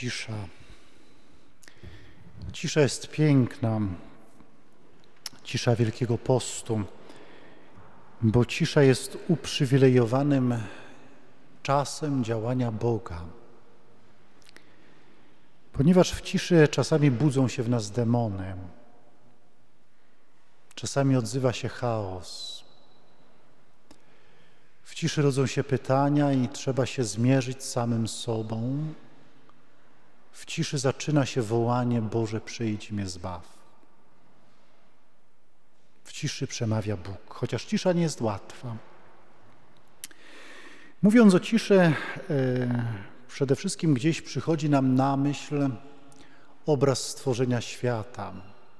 Cisza. Cisza jest piękna. Cisza Wielkiego Postu, bo cisza jest uprzywilejowanym czasem działania Boga. Ponieważ w ciszy czasami budzą się w nas demony, czasami odzywa się chaos. W ciszy rodzą się pytania i trzeba się zmierzyć z samym sobą. W ciszy zaczyna się wołanie: Boże, przyjdź mnie zbaw. W ciszy przemawia Bóg, chociaż cisza nie jest łatwa. Mówiąc o ciszy, przede wszystkim gdzieś przychodzi nam na myśl obraz stworzenia świata.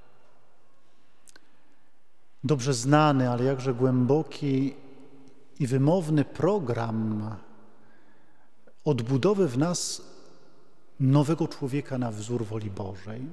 Dobrze znany, ale jakże głęboki i wymowny program odbudowy w nas nowego człowieka na wzór woli Bożej.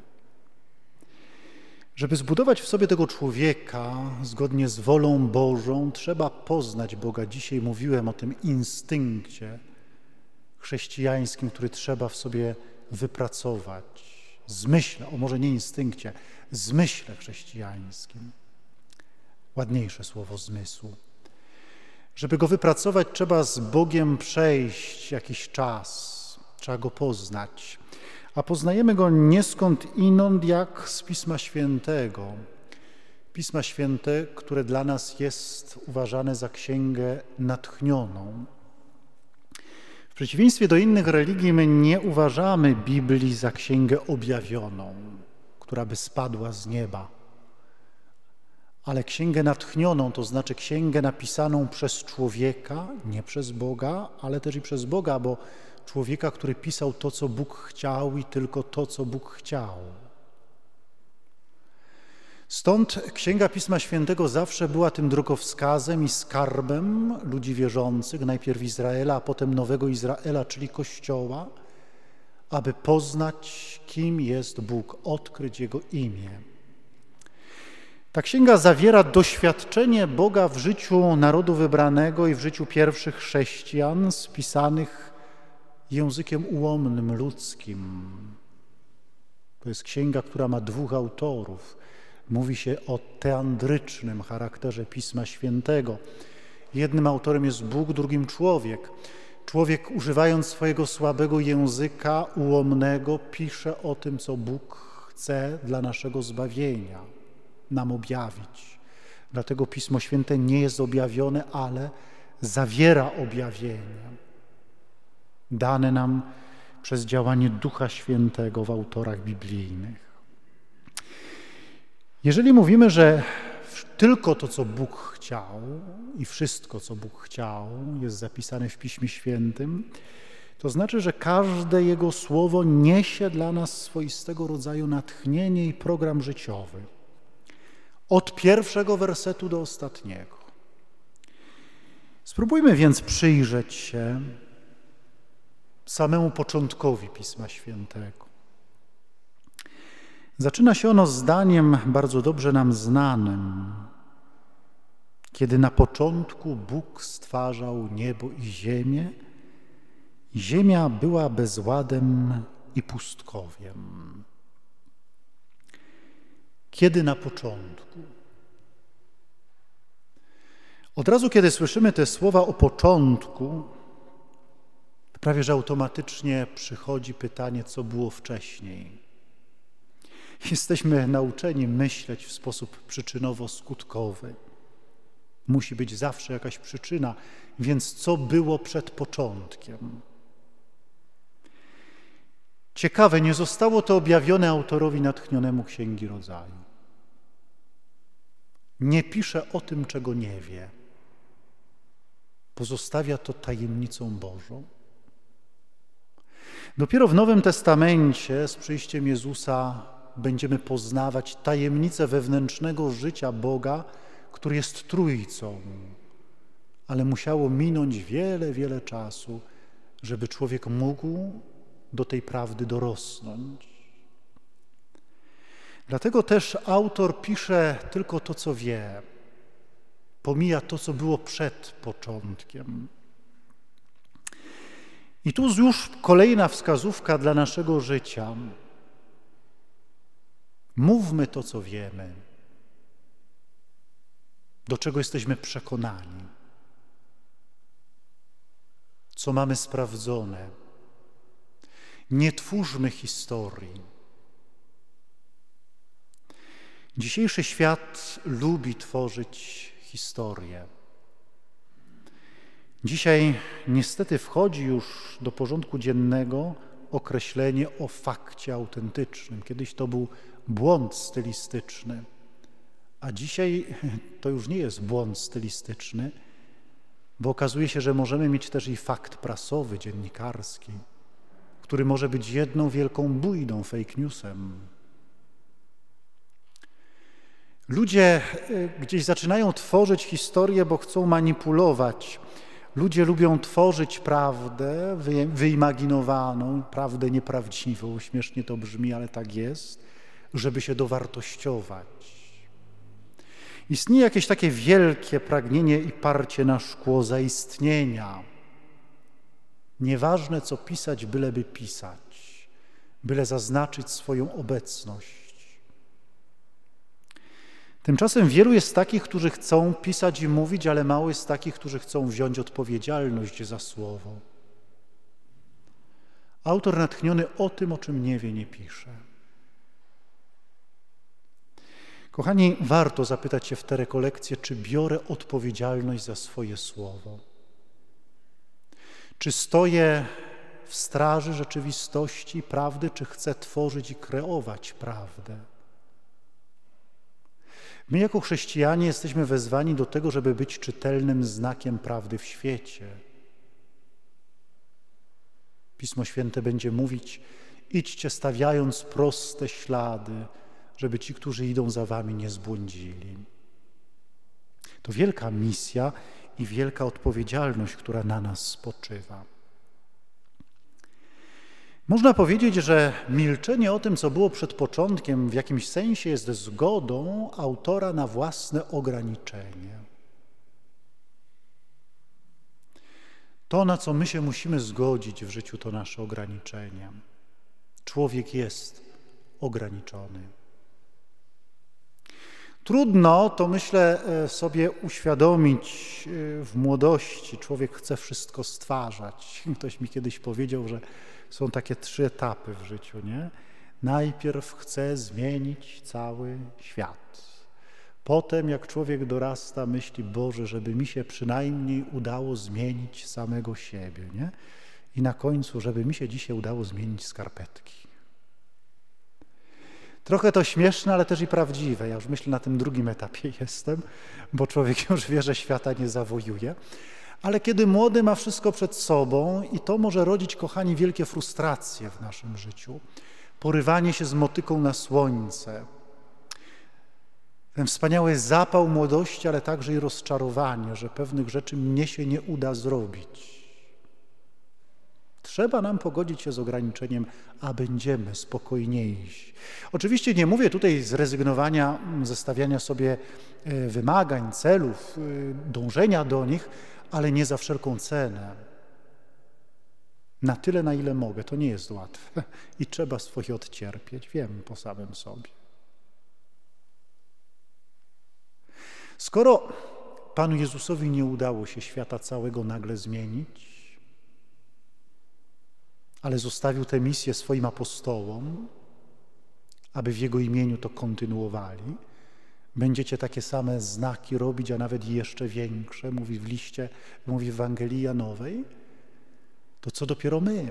Żeby zbudować w sobie tego człowieka zgodnie z wolą Bożą, trzeba poznać Boga. Dzisiaj mówiłem o tym instynkcie chrześcijańskim, który trzeba w sobie wypracować. Zmyśle, może nie instynkcie, zmyśle chrześcijańskim. Ładniejsze słowo zmysłu. Żeby go wypracować, trzeba z Bogiem przejść jakiś czas, trzeba go poznać. A poznajemy go nie skąd inąd jak z Pisma Świętego. Pisma Święte, które dla nas jest uważane za księgę natchnioną. W przeciwieństwie do innych religii my nie uważamy Biblii za księgę objawioną, która by spadła z nieba. Ale księgę natchnioną, to znaczy księgę napisaną przez człowieka, nie przez Boga, ale też i przez Boga, bo człowieka, który pisał to, co Bóg chciał i tylko to, co Bóg chciał. Stąd Księga Pisma Świętego zawsze była tym drogowskazem i skarbem ludzi wierzących, najpierw Izraela, a potem nowego Izraela, czyli Kościoła, aby poznać, kim jest Bóg, odkryć Jego imię. Ta księga zawiera doświadczenie Boga w życiu narodu wybranego i w życiu pierwszych chrześcijan, spisanych językiem ułomnym, ludzkim. To jest księga, która ma dwóch autorów. Mówi się o teandrycznym charakterze Pisma Świętego. Jednym autorem jest Bóg, drugim człowiek. Człowiek, używając swojego słabego języka ułomnego, pisze o tym, co Bóg chce dla naszego zbawienia nam objawić. Dlatego Pismo Święte nie jest objawione, ale zawiera objawienie dane nam przez działanie Ducha Świętego w autorach biblijnych. Jeżeli mówimy, że tylko to, co Bóg chciał i wszystko, co Bóg chciał, jest zapisane w Piśmie Świętym, to znaczy, że każde Jego słowo niesie dla nas swoistego rodzaju natchnienie i program życiowy. Od pierwszego wersetu do ostatniego. Spróbujmy więc przyjrzeć się samemu początkowi Pisma Świętego. Zaczyna się ono zdaniem bardzo dobrze nam znanym. Kiedy na początku Bóg stwarzał niebo i ziemię, ziemia była bezładem i pustkowiem. Kiedy na początku? Od razu, kiedy słyszymy te słowa o początku, prawie że automatycznie przychodzi pytanie, co było wcześniej. Jesteśmy nauczeni myśleć w sposób przyczynowo-skutkowy. Musi być zawsze jakaś przyczyna, więc co było przed początkiem? Ciekawe, nie zostało to objawione autorowi natchnionemu Księgi Rodzaju. Nie pisze o tym, czego nie wie. Pozostawia to tajemnicą Bożą. Dopiero w Nowym Testamencie z przyjściem Jezusa będziemy poznawać tajemnicę wewnętrznego życia Boga, który jest Trójcą. Ale musiało minąć wiele, wiele czasu, żeby człowiek mógł do tej prawdy dorosnąć. Dlatego też autor pisze tylko to, co wie. Pomija to, co było przed początkiem. I tu już kolejna wskazówka dla naszego życia. Mówmy to, co wiemy, do czego jesteśmy przekonani, co mamy sprawdzone. Nie twórzmy historii. Dzisiejszy świat lubi tworzyć historię. Dzisiaj niestety wchodzi już do porządku dziennego określenie o fakcie autentycznym. Kiedyś to był błąd stylistyczny, a dzisiaj to już nie jest błąd stylistyczny, bo okazuje się, że możemy mieć też i fakt prasowy, dziennikarski, który może być jedną wielką bujdą, fake newsem. Ludzie gdzieś zaczynają tworzyć historię, bo chcą manipulować. Ludzie lubią tworzyć prawdę wyimaginowaną, prawdę nieprawdziwą. Śmiesznie to brzmi, ale tak jest, żeby się dowartościować. Istnieje jakieś takie wielkie pragnienie i parcie na szkło zaistnienia. Nieważne, co pisać, byleby pisać, byle zaznaczyć swoją obecność. Tymczasem wielu jest takich, którzy chcą pisać i mówić, ale mało jest takich, którzy chcą wziąć odpowiedzialność za słowo. Autor natchniony o tym, o czym nie wie, nie pisze. Kochani, warto zapytać się w te rekolekcje, czy biorę odpowiedzialność za swoje słowo. Czy stoję w straży rzeczywistości, prawdy, czy chcę tworzyć i kreować prawdę? My jako chrześcijanie jesteśmy wezwani do tego, żeby być czytelnym znakiem prawdy w świecie. Pismo Święte będzie mówić: idźcie stawiając proste ślady, żeby ci, którzy idą za wami, nie zbłądzili. To wielka misja i wielka odpowiedzialność, która na nas spoczywa. Można powiedzieć, że milczenie o tym, co było przed początkiem, w jakimś sensie jest zgodą autora na własne ograniczenie. To, na co my się musimy zgodzić w życiu, to nasze ograniczenie. Człowiek jest ograniczony. Trudno to, myślę, sobie uświadomić w młodości. Człowiek chce wszystko stwarzać. Ktoś mi kiedyś powiedział, że są takie 3 etapy w życiu, nie? Najpierw chcę zmienić cały świat. Potem, jak człowiek dorasta, myśli: Boże, żeby mi się przynajmniej udało zmienić samego siebie, nie? I na końcu, żeby mi się dzisiaj udało zmienić skarpetki. Trochę to śmieszne, ale też i prawdziwe. Ja już myślę, na tym drugim etapie jestem, bo człowiek już wie, że świata nie zawojuje. Ale kiedy młody ma wszystko przed sobą i to może rodzić, kochani, wielkie frustracje w naszym życiu. Porywanie się z motyką na słońce. Ten wspaniały zapał młodości, ale także i rozczarowanie, że pewnych rzeczy mnie się nie uda zrobić. Trzeba nam pogodzić się z ograniczeniem, a będziemy spokojniejsi. Oczywiście nie mówię tutaj zrezygnowania ze stawiania sobie wymagań, celów, dążenia do nich, ale nie za wszelką cenę. Na tyle, na ile mogę. To nie jest łatwe i trzeba swoje odcierpieć. Wiem po samym sobie. Skoro Panu Jezusowi nie udało się świata całego nagle zmienić, ale zostawił tę misję swoim apostołom, aby w Jego imieniu to kontynuowali, będziecie takie same znaki robić, a nawet i jeszcze większe, mówi w Ewangelii Janowej, to co dopiero my?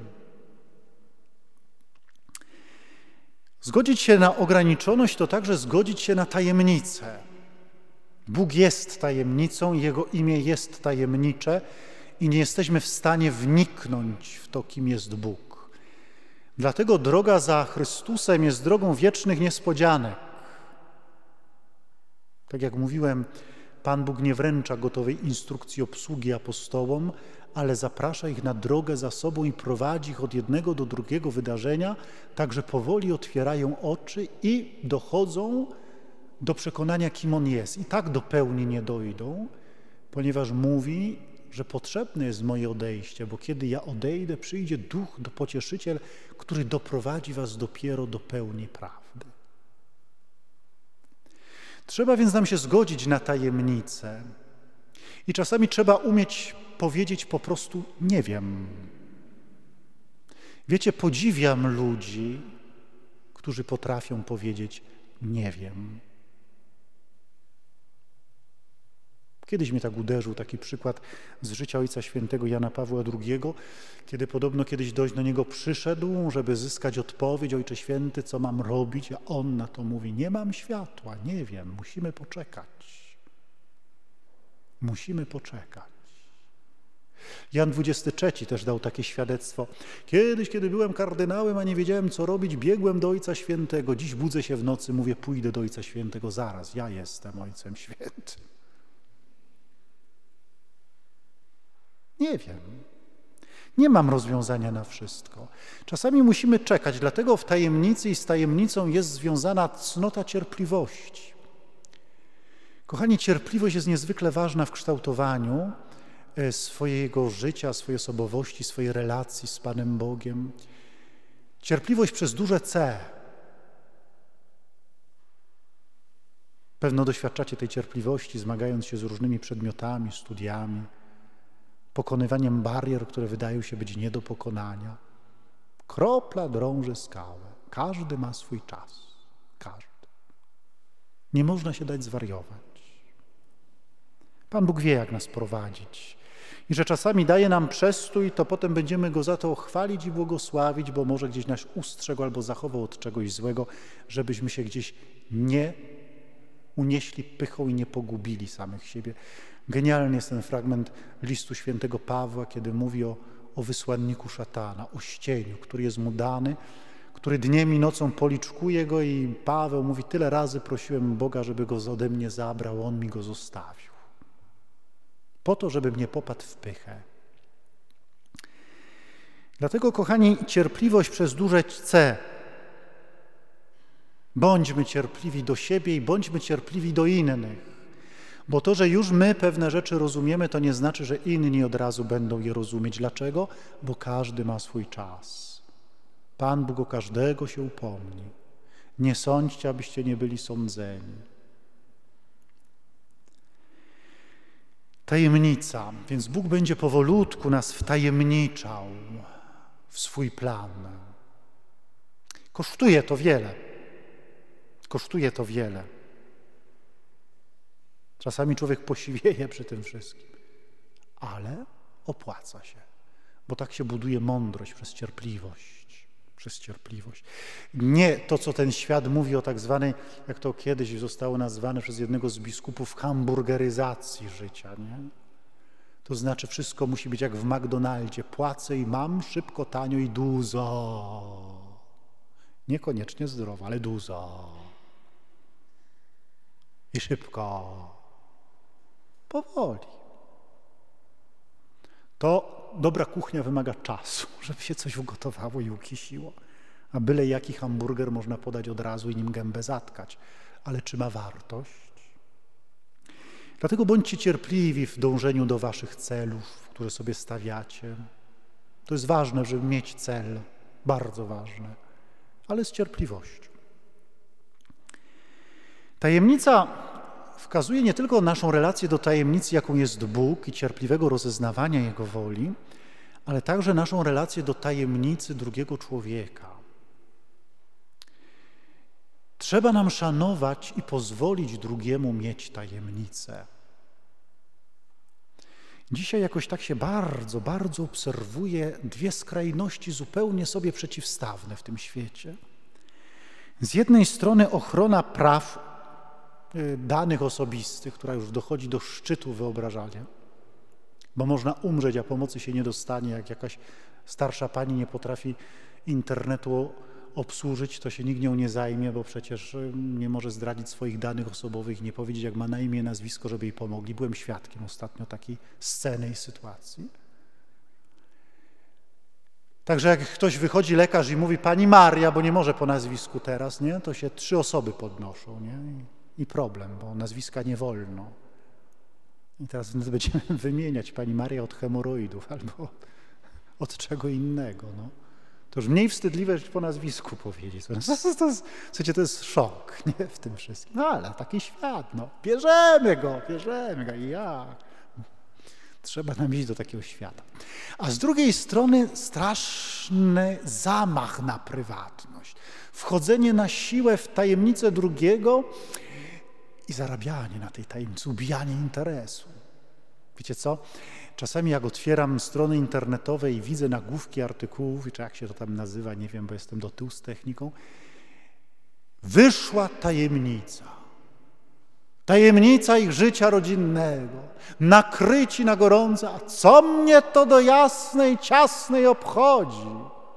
Zgodzić się na ograniczoność to także zgodzić się na tajemnicę. Bóg jest tajemnicą, Jego imię jest tajemnicze i nie jesteśmy w stanie wniknąć w to, kim jest Bóg. Dlatego droga za Chrystusem jest drogą wiecznych niespodzianek. Tak jak mówiłem, Pan Bóg nie wręcza gotowej instrukcji obsługi apostołom, ale zaprasza ich na drogę za sobą i prowadzi ich od jednego do drugiego wydarzenia, tak że powoli otwierają oczy i dochodzą do przekonania, kim On jest. I tak do pełni nie dojdą, ponieważ mówi że potrzebne jest moje odejście, bo kiedy ja odejdę, przyjdzie Duch, Pocieszyciel, który doprowadzi was dopiero do pełni prawdy. Trzeba więc nam się zgodzić na tajemnicę. I czasami trzeba umieć powiedzieć po prostu nie wiem. Wiecie, podziwiam ludzi, którzy potrafią powiedzieć nie wiem. Kiedyś mnie tak uderzył taki przykład z życia Ojca Świętego Jana Pawła II, kiedy podobno kiedyś dość do niego przyszedł, żeby zyskać odpowiedź: Ojcze Święty, co mam robić? A on na to mówi: nie mam światła, nie wiem, musimy poczekać. Musimy poczekać. Jan XXIII też dał takie świadectwo. Kiedyś, kiedy byłem kardynałem, a nie wiedziałem, co robić, biegłem do Ojca Świętego. Dziś budzę się w nocy, mówię: pójdę do Ojca Świętego zaraz, ja jestem Ojcem Świętym. Nie wiem. Nie mam rozwiązania na wszystko. Czasami musimy czekać, dlatego w tajemnicy i z tajemnicą jest związana cnota cierpliwości. Kochani, cierpliwość jest niezwykle ważna w kształtowaniu swojego życia, swojej osobowości, swojej relacji z Panem Bogiem. Cierpliwość przez duże C. Pewno doświadczacie tej cierpliwości, zmagając się z różnymi przedmiotami, studiami, pokonywaniem barier, które wydają się być nie do pokonania. Kropla drąży skałę. Każdy ma swój czas. Każdy. Nie można się dać zwariować. Pan Bóg wie, jak nas prowadzić. I że czasami daje nam przestój, to potem będziemy Go za to chwalić i błogosławić, bo może gdzieś nas ustrzegł albo zachował od czegoś złego, żebyśmy się gdzieś nie unieśli pychą i nie pogubili samych siebie. Genialny jest ten fragment listu świętego Pawła, kiedy mówi o wysłanniku szatana, o ścieniu, który jest mu dany, który dniem i nocą policzkuje go, i Paweł mówi: tyle razy prosiłem Boga, żeby go ode mnie zabrał, on mi go zostawił. Po to, żebym nie popadł w pychę. Dlatego, kochani, cierpliwość przez duże C. Bądźmy cierpliwi do siebie i bądźmy cierpliwi do innych. Bo to, że już my pewne rzeczy rozumiemy, to nie znaczy, że inni od razu będą je rozumieć. Dlaczego? Bo każdy ma swój czas. Pan Bóg o każdego się upomni. Nie sądźcie, abyście nie byli sądzeni. Tajemnica. Więc Bóg będzie powolutku nas wtajemniczał w swój plan. Kosztuje to wiele. Kosztuje to wiele. Czasami człowiek posiwieje przy tym wszystkim, ale opłaca się, bo tak się buduje mądrość przez cierpliwość. Przez cierpliwość. Nie to, co ten świat mówi o tak zwanej, jak to kiedyś zostało nazwane przez jednego z biskupów, hamburgeryzacji życia, nie? To znaczy wszystko musi być jak w McDonaldzie. Płacę i mam, szybko, tanio i dużo. Niekoniecznie zdrowo, ale dużo. I szybko. Powoli. To dobra kuchnia wymaga czasu, żeby się coś ugotowało i ukisiło. A byle jaki hamburger można podać od razu i nim gębę zatkać. Ale czy ma wartość? Dlatego bądźcie cierpliwi w dążeniu do waszych celów, które sobie stawiacie. To jest ważne, żeby mieć cel. Bardzo ważne. Ale z cierpliwością. Tajemnica wskazuje nie tylko naszą relację do tajemnicy, jaką jest Bóg i cierpliwego rozeznawania Jego woli, ale także naszą relację do tajemnicy drugiego człowieka. Trzeba nam szanować i pozwolić drugiemu mieć tajemnicę. Dzisiaj jakoś tak się bardzo, bardzo obserwuje dwie skrajności zupełnie sobie przeciwstawne w tym świecie. Z jednej strony ochrona praw danych osobistych, która już dochodzi do szczytu wyobrażania, bo można umrzeć, a pomocy się nie dostanie. Jak jakaś starsza pani nie potrafi internetu obsłużyć, to się nikt nią nie zajmie, bo przecież nie może zdradzić swoich danych osobowych, nie powiedzieć, jak ma na imię, nazwisko, żeby jej pomogli. Byłem świadkiem ostatnio takiej sceny i sytuacji. Także jak ktoś wychodzi, lekarz, i mówi: pani Maria, bo nie może po nazwisku teraz, nie? To się 3 osoby podnoszą, nie? I problem, bo nazwiska nie wolno. I teraz będziemy wymieniać pani Maria od hemoroidów albo od czego innego. No. To już mniej wstydliwe rzecz po nazwisku powiedzieć. Słuchajcie, to jest szok, nie, w tym wszystkim. No ale taki świat, no. Bierzemy go i jak? Trzeba nam iść do takiego świata. A z drugiej strony straszny zamach na prywatność. Wchodzenie na siłę w tajemnicę drugiego i zarabianie na tej tajemnicy, ubijanie interesu. Wiecie co? Czasami jak otwieram strony internetowe i widzę nagłówki artykułów, czy jak się to tam nazywa, nie wiem, bo jestem do tyłu z techniką, wyszła tajemnica. Tajemnica ich życia rodzinnego. Nakryci na gorąco, a co mnie to do jasnej, ciasnej obchodzi?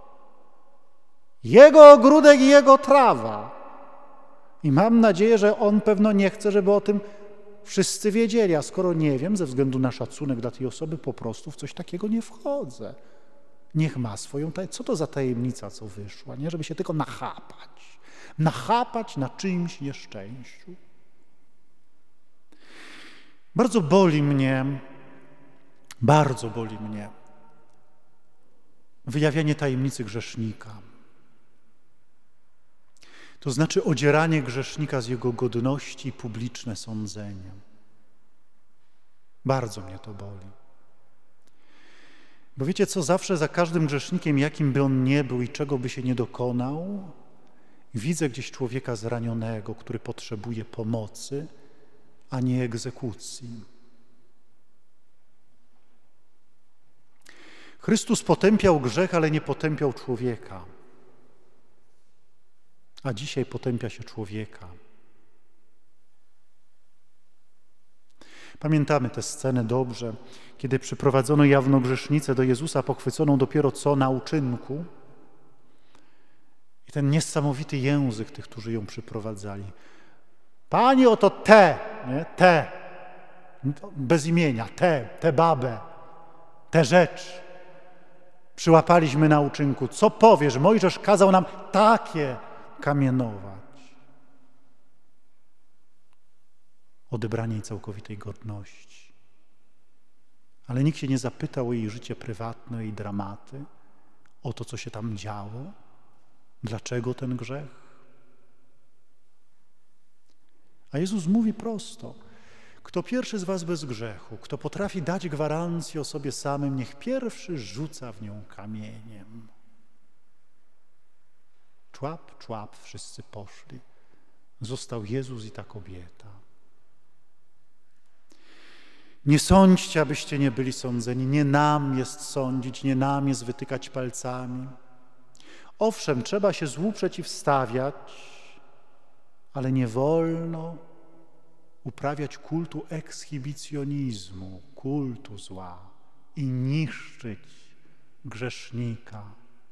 Jego ogródek i jego trawa. I mam nadzieję, że on pewno nie chce, żeby o tym wszyscy wiedzieli, a skoro nie wiem, ze względu na szacunek dla tej osoby, po prostu w coś takiego nie wchodzę. Niech ma swoją tajemnicę. Co to za tajemnica, co wyszła? Nie, żeby się tylko nachapać na czyimś nieszczęściu. Bardzo boli mnie wyjawianie tajemnicy grzesznika. To znaczy odzieranie grzesznika z jego godności i publiczne sądzenie. Bardzo mnie to boli. Bo wiecie co, zawsze za każdym grzesznikiem, jakim by on nie był i czego by się nie dokonał, widzę gdzieś człowieka zranionego, który potrzebuje pomocy, a nie egzekucji. Chrystus potępiał grzech, ale nie potępiał człowieka. A dzisiaj potępia się człowieka. Pamiętamy tę scenę dobrze, kiedy przyprowadzono jawną grzesznicę do Jezusa, pochwyconą dopiero co na uczynku. I ten niesamowity język tych, którzy ją przyprowadzali. Pani, oto tę, bez imienia, tę babę, tę rzecz przyłapaliśmy na uczynku. Co powiesz? Mojżesz kazał nam takie kamienować. Odebranie jej całkowitej godności. Ale nikt się nie zapytał o jej życie prywatne, o jej dramaty, o to, co się tam działo. Dlaczego ten grzech? A Jezus mówi prosto. Kto pierwszy z was bez grzechu, kto potrafi dać gwarancję o sobie samym, niech pierwszy rzuca w nią kamieniem. Człap, wszyscy poszli. Został Jezus i ta kobieta. Nie sądźcie, abyście nie byli sądzeni. Nie nam jest sądzić, nie nam jest wytykać palcami. Owszem, trzeba się złu przeciwstawiać, ale nie wolno uprawiać kultu ekshibicjonizmu, kultu zła i niszczyć grzesznika.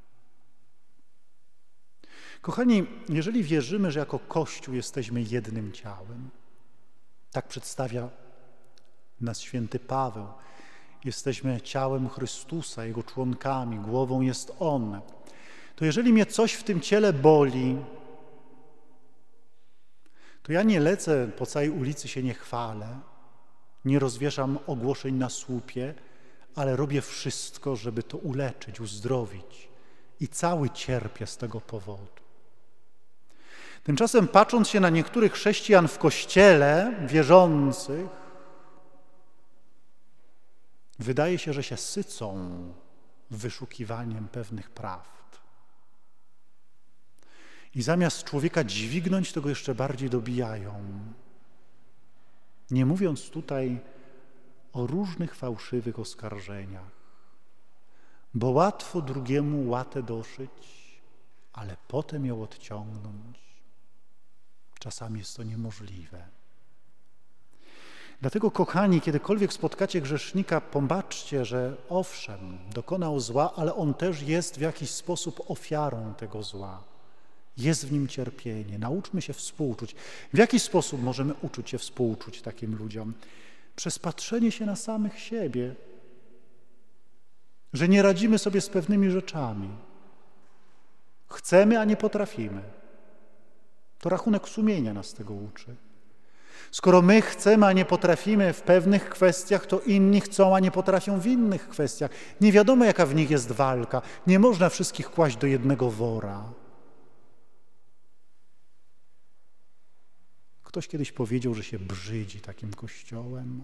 Kochani, jeżeli wierzymy, że jako Kościół jesteśmy jednym ciałem, tak przedstawia nas święty Paweł, jesteśmy ciałem Chrystusa, Jego członkami, głową jest On, to jeżeli mnie coś w tym ciele boli, to ja nie lecę po całej ulicy, się nie chwalę, nie rozwieszam ogłoszeń na słupie, ale robię wszystko, żeby to uleczyć, uzdrowić i cały cierpię z tego powodu. Tymczasem patrząc się na niektórych chrześcijan w Kościele, wierzących, wydaje się, że się sycą wyszukiwaniem pewnych prawd. I zamiast człowieka dźwignąć, to go jeszcze bardziej dobijają. Nie mówiąc tutaj o różnych fałszywych oskarżeniach. Bo łatwo drugiemu łatę doszyć, ale potem ją odciągnąć. Czasami jest to niemożliwe. Dlatego, kochani, kiedykolwiek spotkacie grzesznika, popatrzcie, że owszem, dokonał zła, ale on też jest w jakiś sposób ofiarą tego zła. Jest w nim cierpienie. Nauczmy się współczuć. W jaki sposób możemy uczyć się współczuć takim ludziom? Przez patrzenie się na samych siebie, że nie radzimy sobie z pewnymi rzeczami. Chcemy, a nie potrafimy. To rachunek sumienia nas tego uczy. Skoro my chcemy, a nie potrafimy w pewnych kwestiach, to inni chcą, a nie potrafią w innych kwestiach. Nie wiadomo, jaka w nich jest walka. Nie można wszystkich kłaść do jednego wora. Ktoś kiedyś powiedział, że się brzydzi takim Kościołem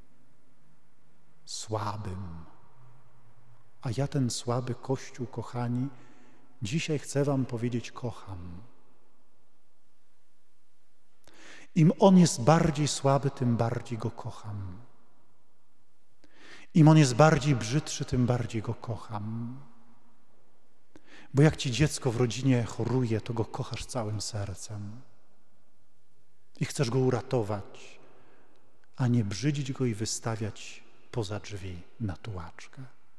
słabym. A ja ten słaby Kościół, kochani, dzisiaj chcę wam powiedzieć, kocham. Im on jest bardziej słaby, tym bardziej go kocham. Im on jest bardziej brzydszy, tym bardziej go kocham. Bo jak ci dziecko w rodzinie choruje, to go kochasz całym sercem. I chcesz go uratować, a nie brzydzić go i wystawiać poza drzwi na tułaczkę.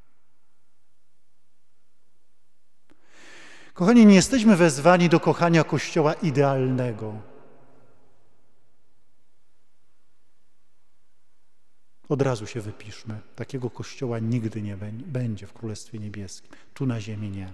Kochani, nie jesteśmy wezwani do kochania Kościoła idealnego. Od razu się wypiszmy. Takiego Kościoła nigdy nie będzie w Królestwie Niebieskim. Tu na ziemi nie.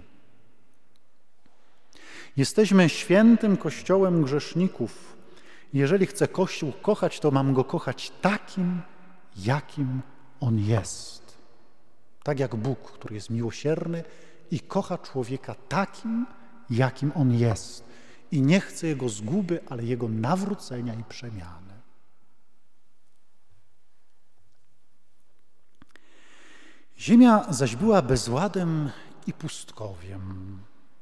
Jesteśmy świętym Kościołem grzeszników. Jeżeli chcę Kościół kochać, to mam go kochać takim, jakim on jest. Tak jak Bóg, który jest miłosierny i kocha człowieka takim, jakim on jest. I nie chce jego zguby, ale jego nawrócenia i przemiany. Ziemia zaś była bezładem i pustkowiem.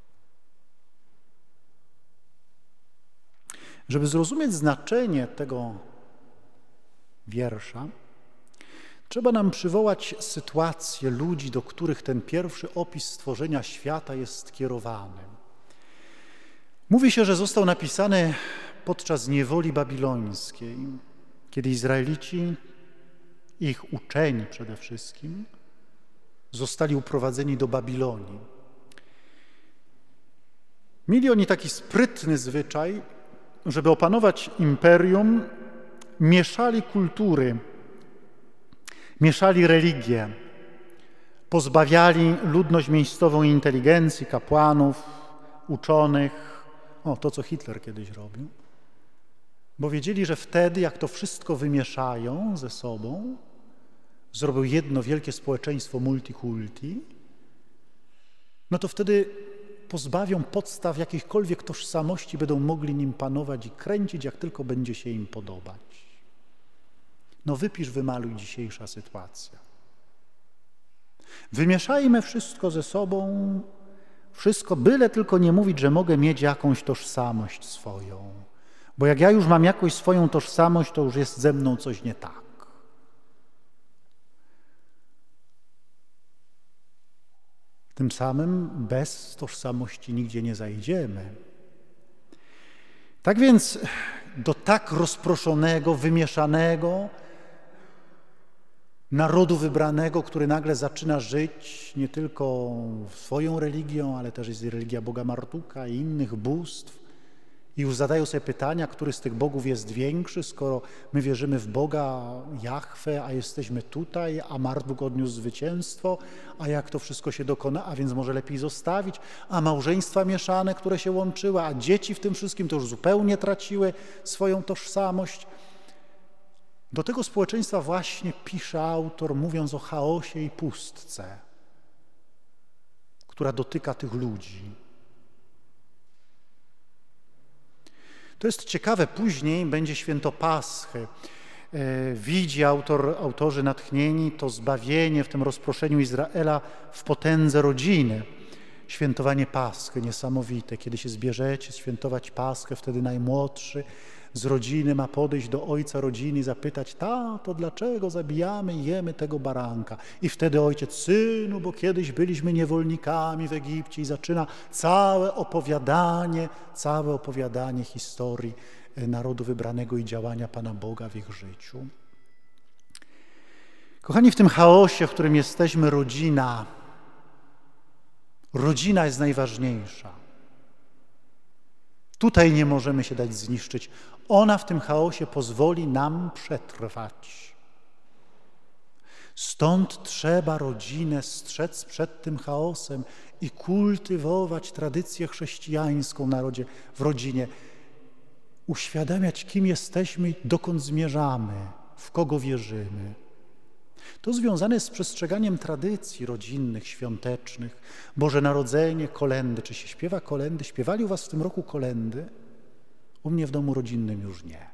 Żeby zrozumieć znaczenie tego wiersza, trzeba nam przywołać sytuację ludzi, do których ten pierwszy opis stworzenia świata jest skierowany. Mówi się, że został napisany podczas niewoli babilońskiej, kiedy Izraelici, ich uczeni przede wszystkim, zostali uprowadzeni do Babilonii. Mieli oni taki sprytny zwyczaj, żeby opanować imperium, mieszali kultury, mieszali religię, pozbawiali ludność miejscową inteligencji, kapłanów, uczonych. To, co Hitler kiedyś robił. Bo wiedzieli, że wtedy, jak to wszystko wymieszają ze sobą, zrobił jedno wielkie społeczeństwo multikulti, no to wtedy pozbawią podstaw jakiejkolwiek tożsamości, będą mogli nim panować i kręcić, jak tylko będzie się im podobać. Wypisz, wymaluj dzisiejsza sytuacja. Wymieszajmy wszystko ze sobą, wszystko, byle tylko nie mówić, że mogę mieć jakąś tożsamość swoją. Bo jak ja już mam jakąś swoją tożsamość, to już jest ze mną coś nie tak. Tym samym bez tożsamości nigdzie nie zajdziemy. Tak więc do tak rozproszonego, wymieszanego narodu wybranego, który nagle zaczyna żyć nie tylko swoją religią, ale też jest religia Boga Marduka i innych bóstw. I już zadają sobie pytania, który z tych bogów jest większy, skoro my wierzymy w Boga Jahwe, a jesteśmy tutaj, a Marduk odniósł zwycięstwo, a jak to wszystko się dokona, a więc może lepiej zostawić, a małżeństwa mieszane, które się łączyły, a dzieci w tym wszystkim to już zupełnie traciły swoją tożsamość. Do tego społeczeństwa właśnie pisze autor, mówiąc o chaosie i pustce, która dotyka tych ludzi. To jest ciekawe, później będzie święto Paschy. Widzi autorzy natchnieni to zbawienie w tym rozproszeniu Izraela w potędze rodziny. Świętowanie Paschy niesamowite. Kiedy się zbierzecie świętować Paschę, wtedy najmłodszy z rodziny ma podejść do ojca rodziny i zapytać: tato, dlaczego zabijamy i jemy tego baranka? I wtedy ojciec: synu, bo kiedyś byliśmy niewolnikami w Egipcie, i zaczyna całe opowiadanie historii narodu wybranego i działania Pana Boga w ich życiu. Kochani, w tym chaosie, w którym jesteśmy, rodzina jest najważniejsza. Tutaj nie możemy się dać zniszczyć. Ona w tym chaosie pozwoli nam przetrwać. Stąd trzeba rodzinę strzec przed tym chaosem i kultywować tradycję chrześcijańską w rodzinie. uświadamiać, kim jesteśmy i dokąd zmierzamy, w kogo wierzymy. To związane jest z przestrzeganiem tradycji rodzinnych, świątecznych. Boże Narodzenie, kolędy. Czy się śpiewa kolędy? Śpiewali u was w tym roku kolędy? U mnie w domu rodzinnym już nie.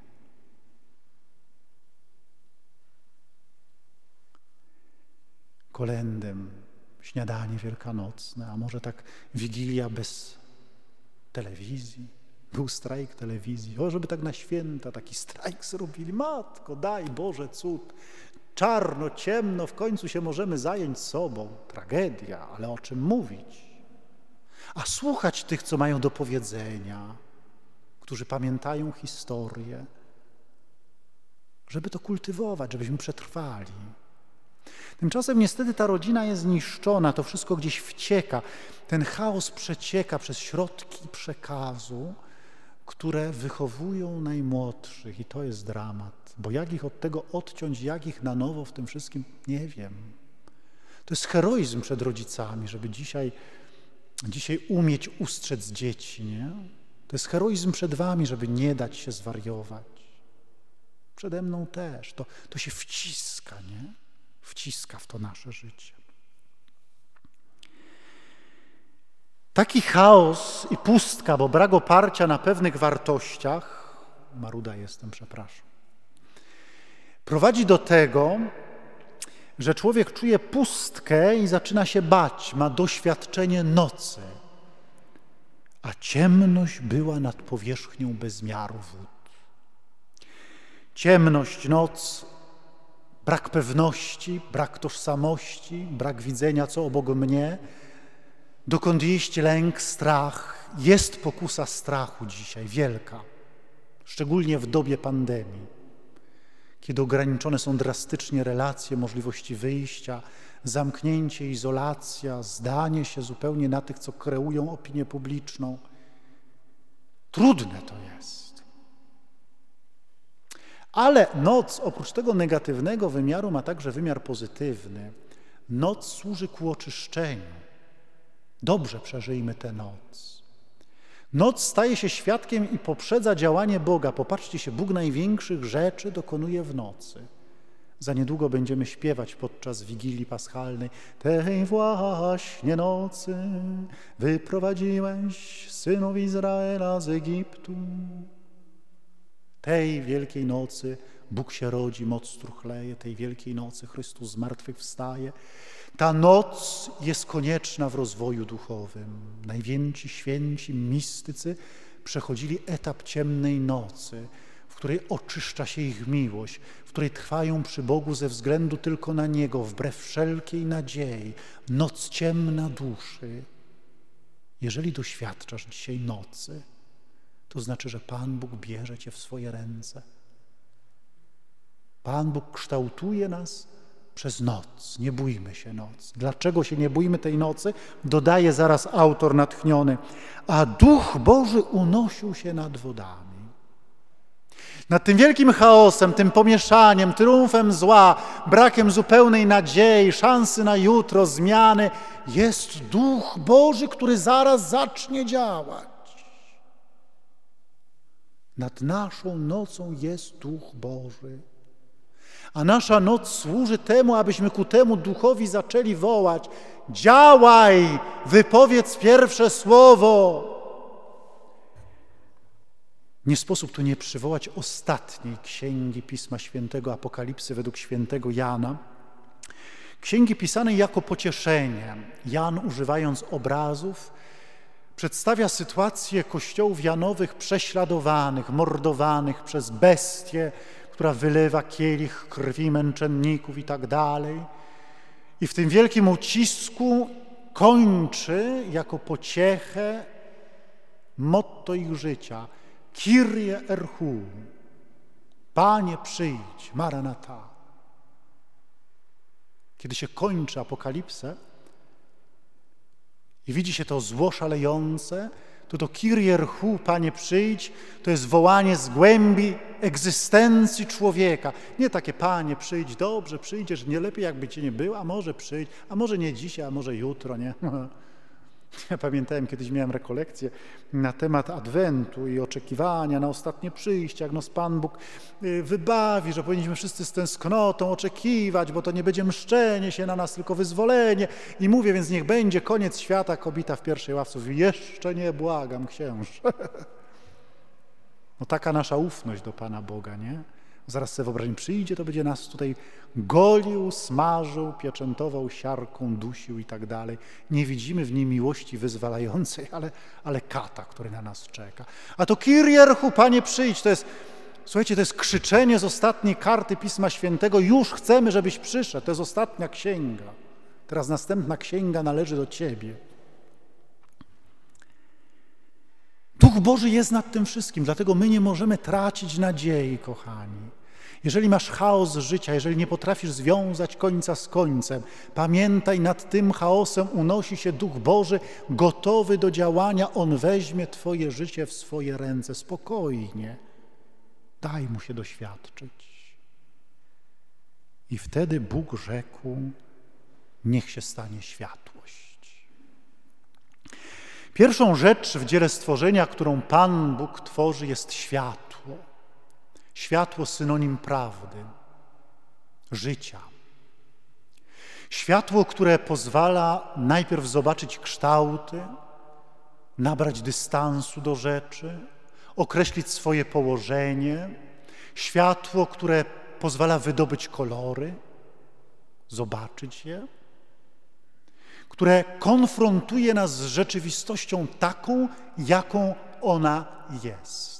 Kolędem, śniadanie wielkanocne, a może tak Wigilia bez telewizji. Był strajk telewizji. O, żeby tak na święta taki strajk zrobili. Matko, daj Boże cud. Czarno, ciemno, w końcu się możemy zająć sobą. Tragedia, ale o czym mówić? A słuchać tych, co mają do powiedzenia, którzy pamiętają historię, żeby to kultywować, żebyśmy przetrwali. Tymczasem niestety ta rodzina jest zniszczona, to wszystko gdzieś wcieka. Ten chaos przecieka przez środki przekazu, które wychowują najmłodszych i to jest dramat. Bo jak ich od tego odciąć, jak ich na nowo w tym wszystkim, nie wiem. To jest heroizm przed rodzicami, żeby dzisiaj umieć ustrzec dzieci, nie? To jest heroizm przed wami, żeby nie dać się zwariować. Przede mną też. To się wciska, nie? Wciska w to nasze życie. Taki chaos i pustka, bo brak oparcia na pewnych wartościach, maruda jestem, przepraszam, prowadzi do tego, że człowiek czuje pustkę i zaczyna się bać, ma doświadczenie nocy, a ciemność była nad powierzchnią bezmiaru wód. Ciemność, noc, brak pewności, brak tożsamości, brak widzenia, co obok mnie, dokąd iść, lęk, strach. Jest pokusa strachu dzisiaj, wielka, szczególnie w dobie pandemii, kiedy ograniczone są drastycznie relacje, możliwości wyjścia, zamknięcie, izolacja, zdanie się zupełnie na tych, co kreują opinię publiczną. Trudne to jest. Ale noc oprócz tego negatywnego wymiaru ma także wymiar pozytywny. Noc służy ku oczyszczeniu. Dobrze przeżyjmy tę noc. Noc staje się świadkiem i poprzedza działanie Boga. Popatrzcie się, Bóg największych rzeczy dokonuje w nocy. Za niedługo będziemy śpiewać podczas Wigilii Paschalnej. Tej właśnie nocy wyprowadziłeś synów Izraela z Egiptu. Tej wielkiej nocy Bóg się rodzi, moc struchleje. Tej wielkiej nocy Chrystus z martwych wstaje. Ta noc jest konieczna w rozwoju duchowym. Najwięksi święci mistycy przechodzili etap ciemnej nocy, w której oczyszcza się ich miłość, w której trwają przy Bogu ze względu tylko na Niego, wbrew wszelkiej nadziei. Noc ciemna duszy. Jeżeli doświadczasz dzisiaj nocy, to znaczy, że Pan Bóg bierze cię w swoje ręce. Pan Bóg kształtuje nas przez noc. Nie bójmy się nocy. Dlaczego się nie bójmy tej nocy? Dodaje zaraz autor natchniony. A Duch Boży unosił się nad wodami. Nad tym wielkim chaosem, tym pomieszaniem, triumfem zła, brakiem zupełnej nadziei, szansy na jutro, zmiany, jest Duch Boży, który zaraz zacznie działać. Nad naszą nocą jest Duch Boży. A nasza noc służy temu, abyśmy ku temu Duchowi zaczęli wołać: działaj, wypowiedz pierwsze słowo. Nie sposób tu nie przywołać ostatniej księgi Pisma Świętego, Apokalipsy według świętego Jana. Księgi pisanej jako pocieszenie. Jan, używając obrazów, przedstawia sytuację kościołów janowych prześladowanych, mordowanych przez bestię, która wylewa kielich krwi męczenników i tak dalej. I w tym wielkim ucisku kończy jako pociechę motto ich życia: Kyrie erchu, Panie przyjdź, Maranata. Kiedy się kończy Apokalipsę i widzi się to zło szalejące, to Kyrie erchu, Panie przyjdź, to jest wołanie z głębi egzystencji człowieka. Nie takie: Panie przyjdź, dobrze przyjdziesz, nie lepiej jakby Cię nie było, a może przyjdź, a może nie dzisiaj, a może jutro, nie? Ja pamiętałem, kiedyś miałem rekolekcję na temat Adwentu i oczekiwania na ostatnie przyjście, jak nas Pan Bóg wybawi, że powinniśmy wszyscy z tęsknotą oczekiwać, bo to nie będzie mszczenie się na nas, tylko wyzwolenie. I mówię, więc niech będzie koniec świata, kobieta w pierwszej ławce mówi, jeszcze nie, błagam, księże. No taka nasza ufność do Pana Boga, nie? Zaraz sobie wyobraźmy, przyjdzie, to będzie nas tutaj golił, smażył, pieczętował siarką, dusił i tak dalej. Nie widzimy w niej miłości wyzwalającej, ale kata, który na nas czeka. A to Kirierchu, Panie, przyjdź, to jest, słuchajcie, to jest krzyczenie z ostatniej karty Pisma Świętego, już chcemy, żebyś przyszedł, to jest ostatnia księga. Teraz następna księga należy do Ciebie. Duch Boży jest nad tym wszystkim, dlatego my nie możemy tracić nadziei, kochani. Jeżeli masz chaos życia, jeżeli nie potrafisz związać końca z końcem, pamiętaj, nad tym chaosem unosi się Duch Boży, gotowy do działania. On weźmie Twoje życie w swoje ręce. Spokojnie. Daj Mu się doświadczyć. I wtedy Bóg rzekł, niech się stanie światłość. Pierwszą rzecz w dziele stworzenia, którą Pan Bóg tworzy, jest światło. Światło synonim prawdy, życia. Światło, które pozwala najpierw zobaczyć kształty, nabrać dystansu do rzeczy, określić swoje położenie. Światło, które pozwala wydobyć kolory, zobaczyć je. Które konfrontuje nas z rzeczywistością taką, jaką ona jest.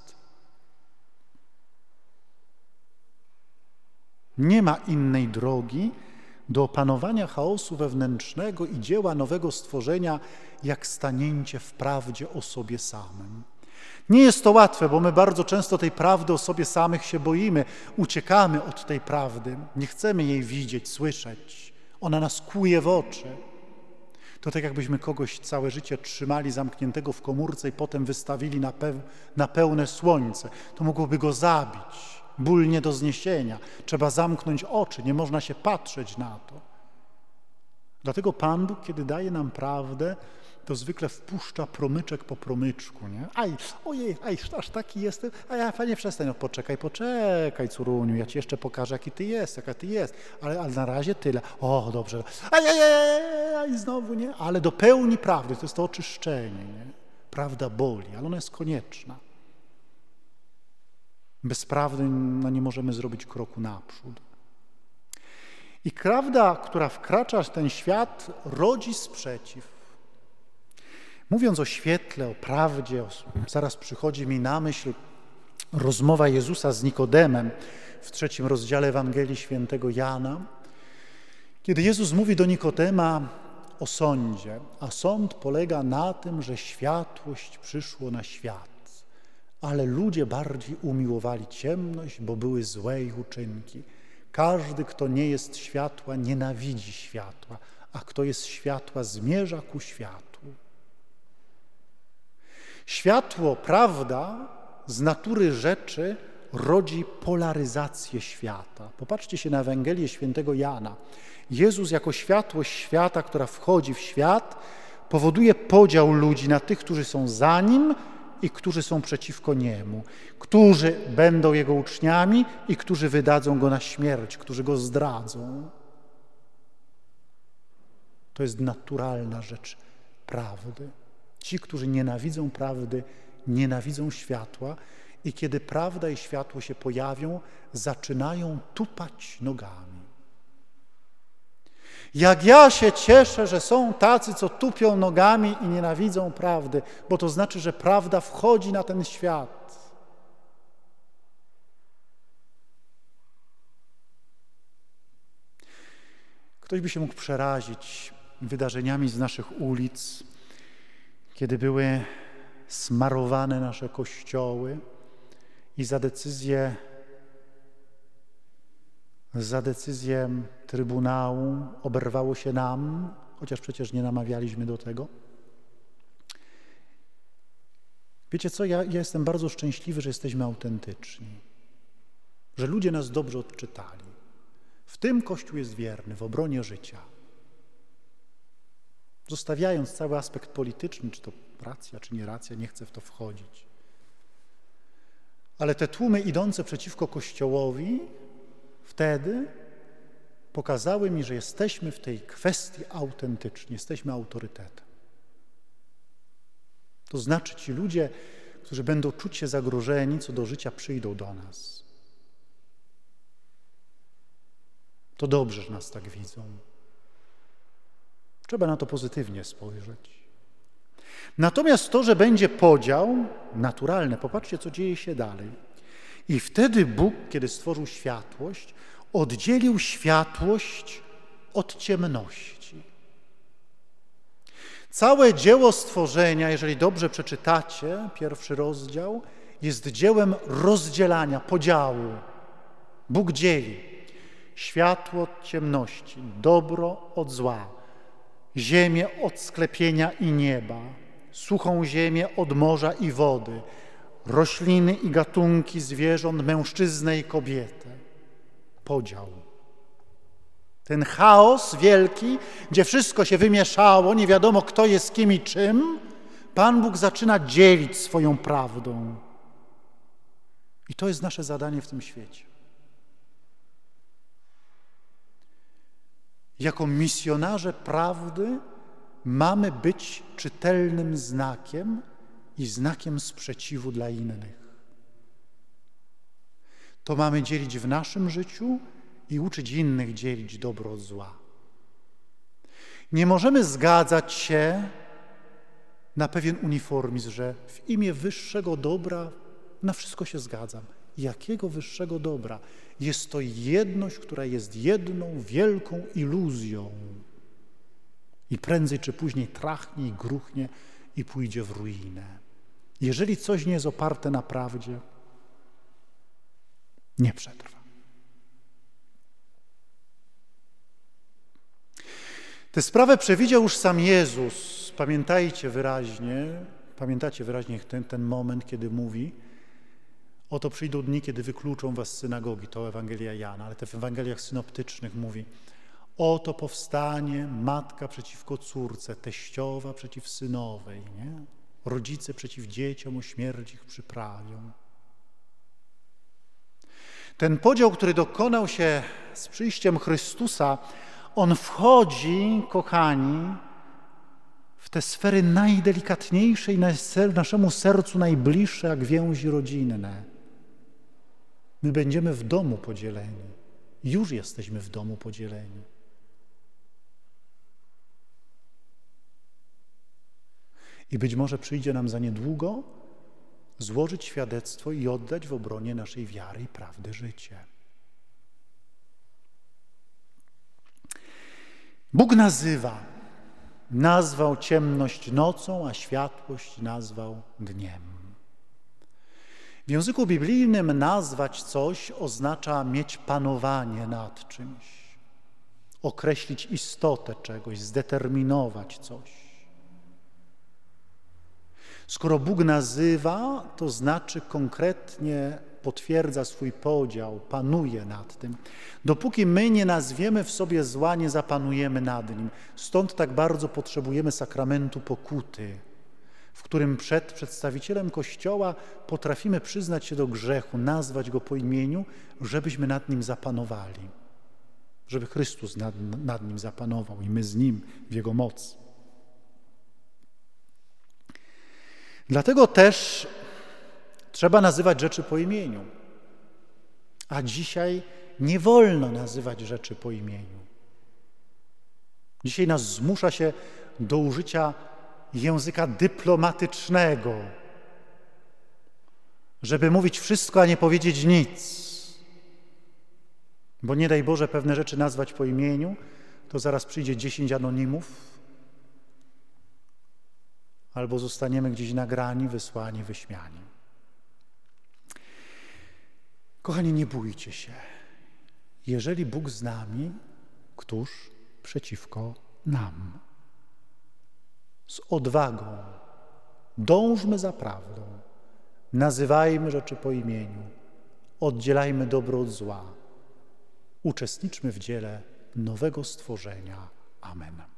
Nie ma innej drogi do opanowania chaosu wewnętrznego i dzieła nowego stworzenia, jak stanięcie w prawdzie o sobie samym. Nie jest to łatwe, bo my bardzo często tej prawdy o sobie samych się boimy, uciekamy od tej prawdy, nie chcemy jej widzieć, słyszeć. Ona nas kłuje w oczy. To tak jakbyśmy kogoś całe życie trzymali zamkniętego w komórce i potem wystawili na pełne słońce. To mogłoby go zabić. Ból nie do zniesienia. Trzeba zamknąć oczy, nie można się patrzeć na to. Dlatego Pan Bóg, kiedy daje nam prawdę, to zwykle wpuszcza promyczek po promyczku, nie? Ojej, aż taki jestem, Panie, przestań, poczekaj, córuniu, ja Ci jeszcze pokażę, jaki Ty jest, jaka Ty jest, ale na razie tyle. O, dobrze, i znowu, nie? Ale do pełni prawdy, to jest to oczyszczenie, nie? Prawda boli, ale ona jest konieczna. Bez prawdy nie możemy zrobić kroku naprzód. I prawda, która wkracza w ten świat, rodzi sprzeciw. Mówiąc o świetle, o prawdzie, zaraz przychodzi mi na myśl rozmowa Jezusa z Nikodemem w 3 rozdziale Ewangelii Świętego Jana, kiedy Jezus mówi do Nikodema o sądzie, a sąd polega na tym, że światłość przyszło na świat. Ale ludzie bardziej umiłowali ciemność, bo były złe ich uczynki. Każdy, kto nie jest światła, nienawidzi światła, a kto jest światła, zmierza ku światłu. Światło, prawda, z natury rzeczy rodzi polaryzację świata. Popatrzcie się na Ewangelię Świętego Jana. Jezus jako światłość świata, która wchodzi w świat, powoduje podział ludzi na tych, którzy są za Nim i którzy są przeciwko Niemu, którzy będą Jego uczniami i którzy wydadzą Go na śmierć, którzy Go zdradzą. To jest naturalna rzecz prawdy. Ci, którzy nienawidzą prawdy, nienawidzą światła i kiedy prawda i światło się pojawią, zaczynają tupać nogami. Jak ja się cieszę, że są tacy, co tupią nogami i nienawidzą prawdy, bo to znaczy, że prawda wchodzi na ten świat. Ktoś by się mógł przerazić wydarzeniami z naszych ulic, kiedy były smarowane nasze kościoły i za decyzję Trybunału oberwało się nam, chociaż przecież nie namawialiśmy do tego. Wiecie co, ja jestem bardzo szczęśliwy, że jesteśmy autentyczni, że ludzie nas dobrze odczytali. W tym Kościół jest wierny, w obronie życia. Zostawiając cały aspekt polityczny, czy to racja, czy nie racja, nie chcę w to wchodzić. Ale te tłumy idące przeciwko Kościołowi wtedy pokazały mi, że jesteśmy w tej kwestii autentyczni, jesteśmy autorytetem. To znaczy ci ludzie, którzy będą czuć się zagrożeni co do życia, przyjdą do nas. To dobrze, że nas tak widzą. Trzeba na to pozytywnie spojrzeć. Natomiast to, że będzie podział, naturalne, popatrzcie, co dzieje się dalej. I wtedy Bóg, kiedy stworzył światłość, oddzielił światłość od ciemności. Całe dzieło stworzenia, jeżeli dobrze przeczytacie, pierwszy rozdział, jest dziełem rozdzielania, podziału. Bóg dzieli światło od ciemności, dobro od zła, ziemię od sklepienia i nieba, suchą ziemię od morza i wody, rośliny i gatunki zwierząt, mężczyznę i kobietę. Podział. Ten chaos wielki, gdzie wszystko się wymieszało, nie wiadomo kto jest kim i czym, Pan Bóg zaczyna dzielić swoją prawdą. I to jest nasze zadanie w tym świecie. Jako misjonarze prawdy mamy być czytelnym znakiem i znakiem sprzeciwu dla innych. To mamy dzielić w naszym życiu i uczyć innych dzielić dobro od zła. Nie możemy zgadzać się na pewien uniformizm, że w imię wyższego dobra na wszystko się zgadzam. Jakiego wyższego dobra? Jest to jedność, która jest jedną wielką iluzją. I prędzej czy później trachnie i gruchnie i pójdzie w ruinę. Jeżeli coś nie jest oparte na prawdzie, nie przetrwa. Tę sprawę przewidział już sam Jezus. Pamiętacie wyraźnie ten moment, kiedy mówi: oto przyjdą dni, kiedy wykluczą was z synagogi. To Ewangelia Jana, ale w Ewangeliach synoptycznych mówi: oto powstanie matka przeciwko córce, teściowa przeciw synowej, nie? Rodzice przeciw dzieciom, o śmierć ich przyprawią. Ten podział, który dokonał się z przyjściem Chrystusa, on wchodzi, kochani, w te sfery najdelikatniejsze i naszemu sercu najbliższe, jak więzi rodzinne. My będziemy w domu podzieleni. Już jesteśmy w domu podzieleni. I być może przyjdzie nam za niedługo złożyć świadectwo i oddać w obronie naszej wiary i prawdy życie. Bóg nazwał ciemność nocą, a światłość nazwał dniem. W języku biblijnym nazwać coś oznacza mieć panowanie nad czymś, określić istotę czegoś, zdeterminować coś. Skoro Bóg nazywa, to znaczy konkretnie potwierdza swój podział, panuje nad tym. Dopóki my nie nazwiemy w sobie zła, nie zapanujemy nad nim. Stąd tak bardzo potrzebujemy sakramentu pokuty, w którym przed przedstawicielem Kościoła potrafimy przyznać się do grzechu, nazwać go po imieniu, żebyśmy nad nim zapanowali. Żeby Chrystus nad nim zapanował i my z nim w Jego mocy. Dlatego też trzeba nazywać rzeczy po imieniu. A dzisiaj nie wolno nazywać rzeczy po imieniu. Dzisiaj nas zmusza się do użycia języka dyplomatycznego, żeby mówić wszystko, a nie powiedzieć nic. Bo nie daj Boże pewne rzeczy nazwać po imieniu, to zaraz przyjdzie 10 anonimów, albo zostaniemy gdzieś nagrani, wysłani, wyśmiani. Kochani, nie bójcie się. Jeżeli Bóg z nami, któż przeciwko nam? Z odwagą dążmy za prawdą, nazywajmy rzeczy po imieniu, oddzielajmy dobro od zła, uczestniczmy w dziele nowego stworzenia. Amen.